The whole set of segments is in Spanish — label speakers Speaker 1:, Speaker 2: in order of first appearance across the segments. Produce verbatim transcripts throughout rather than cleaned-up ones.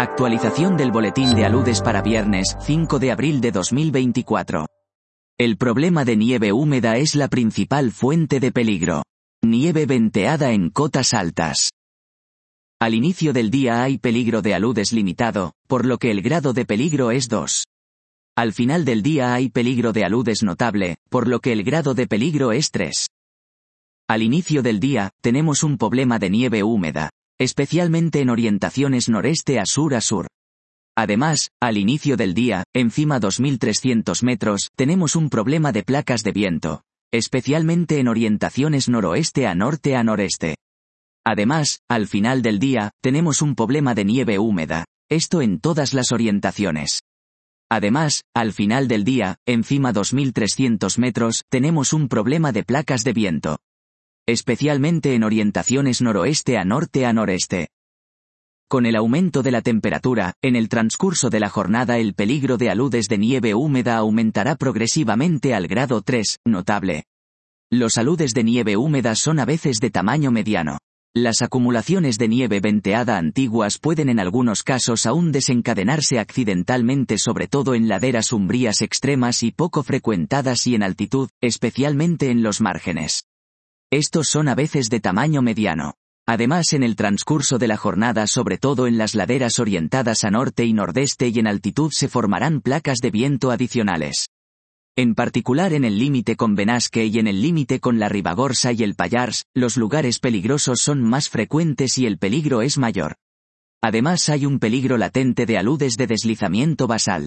Speaker 1: Actualización del boletín de aludes para viernes, cinco de abril de dos mil veinticuatro. El problema de nieve húmeda es la principal fuente de peligro. Nieve venteada en cotas altas. Al inicio del día hay peligro de aludes limitado, por lo que el grado de peligro es dos. Al final del día hay peligro de aludes notable, por lo que el grado de peligro es tres. Al inicio del día, tenemos un problema de nieve húmeda, especialmente en orientaciones noreste a sur a sur. Además, al inicio del día, encima dos mil trescientos metros, tenemos un problema de placas de viento, especialmente en orientaciones noroeste a norte a noreste. Además, al final del día, tenemos un problema de nieve húmeda, esto en todas las orientaciones. Además, al final del día, encima dos mil trescientos metros, tenemos un problema de placas de viento, especialmente en orientaciones noroeste a norte a noreste. Con el aumento de la temperatura, en el transcurso de la jornada el peligro de aludes de nieve húmeda aumentará progresivamente al grado tres, notable. Los aludes de nieve húmeda son a veces de tamaño mediano. Las acumulaciones de nieve venteada antiguas pueden en algunos casos aún desencadenarse accidentalmente, sobre todo en laderas umbrías extremas y poco frecuentadas y en altitud, especialmente en los márgenes. Estos son a veces de tamaño mediano. Además, en el transcurso de la jornada, sobre todo en las laderas orientadas a norte y nordeste y en altitud, se formarán placas de viento adicionales. En particular en el límite con Benasque y en el límite con la Ribagorza y el Pallars, los lugares peligrosos son más frecuentes y el peligro es mayor. Además, hay un peligro latente de aludes de deslizamiento basal.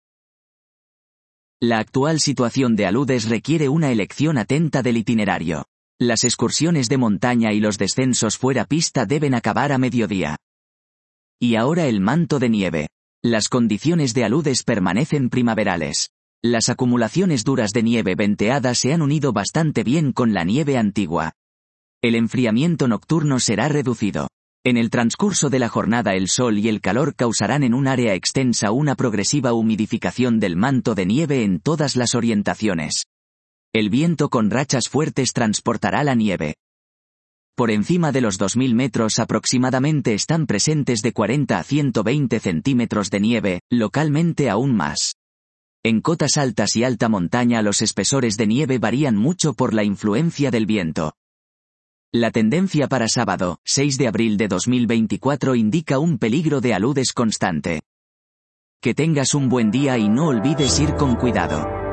Speaker 1: La actual situación de aludes requiere una elección atenta del itinerario. Las excursiones de montaña y los descensos fuera pista deben acabar a mediodía. Y ahora el manto de nieve. Las condiciones de aludes permanecen primaverales. Las acumulaciones duras de nieve venteada se han unido bastante bien con la nieve antigua. El enfriamiento nocturno será reducido. En el transcurso de la jornada el sol y el calor causarán en un área extensa una progresiva humidificación del manto de nieve en todas las orientaciones. El viento con rachas fuertes transportará la nieve. Por encima de los dos mil metros aproximadamente están presentes de cuarenta a ciento veinte centímetros de nieve, localmente aún más. En cotas altas y alta montaña los espesores de nieve varían mucho por la influencia del viento. La tendencia para sábado, seis de abril de dos mil veinticuatro indica un peligro de aludes constante. Que tengas un buen día y no olvides ir con cuidado.